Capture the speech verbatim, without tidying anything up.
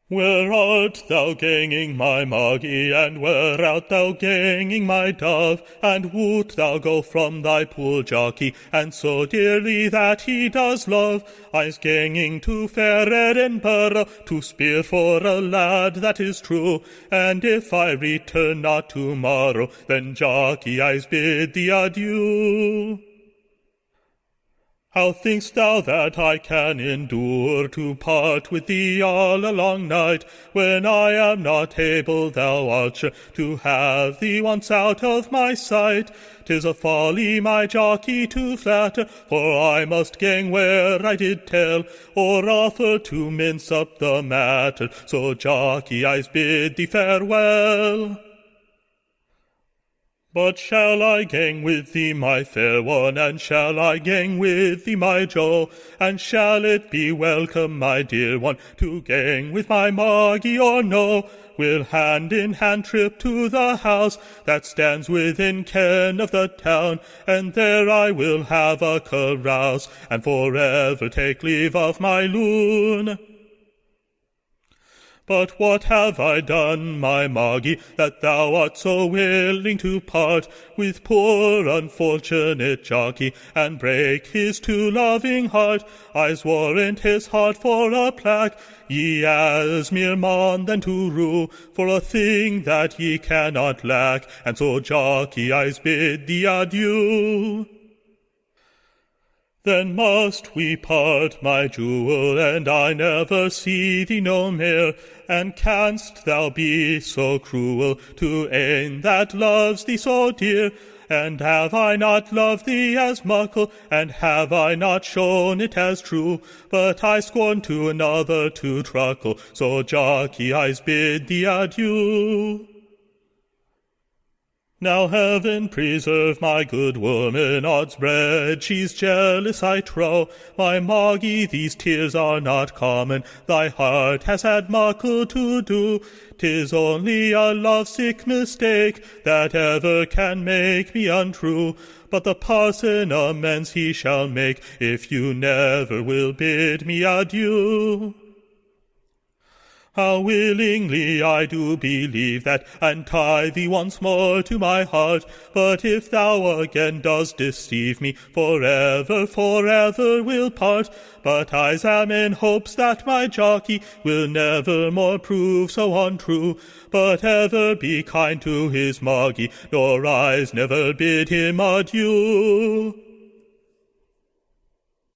Where art thou ganging, my Moggy, and where art thou ganging, my dove? And woot thou go from thy poor jockey, and so dearly that he does love? I's ganging to fair Edinburgh, to speer for a lad that is true, and if I return not tomorrow, then jockey, I's bid thee adieu. How think'st thou that I can endure to part with thee all a long night, when I am not able, thou art sure, to have thee once out of my sight? 'Tis a folly, my jockey, to flatter, for I must gang where I did tell, or offer to mince up the matter, so jockey, I's bid thee farewell. But shall I gang with thee, my fair one, and shall I gang with thee, my Jo? And shall it be welcome, my dear one, to gang with my Moggy or no? We'll hand in hand trip to the house that stands within ken of the town, and there I will have a carouse, and forever take leave of my loon. But what have I done, my Moggy, that thou art so willing to part with poor unfortunate jockey, and break his too loving heart? I's warrant his heart for a plague, ye as mere mon than to rue, for a thing that ye cannot lack, and so jockey, I's bid thee adieu. Then must we part, my jewel, and I never see thee no more, and canst thou be so cruel to ane that loves thee so dear? And have I not loved thee as muckle, and have I not shown it as true? But I scorn to another to truckle, so jockey, I's bid thee adieu. Now heaven preserve my good woman, odds bread, she's jealous, I trow. My Moggy, these tears are not common, thy heart has had muckle to do. 'Tis only a love-sick mistake that ever can make me untrue. But the parson amends he shall make, if you never will bid me adieu. How willingly I do believe that, and tie thee once more to my heart, but if thou again dost deceive me, forever, forever we'll part. But I am in hopes that my jockey will never more prove so untrue, but ever be kind to his Moggy, nor I's never bid him adieu.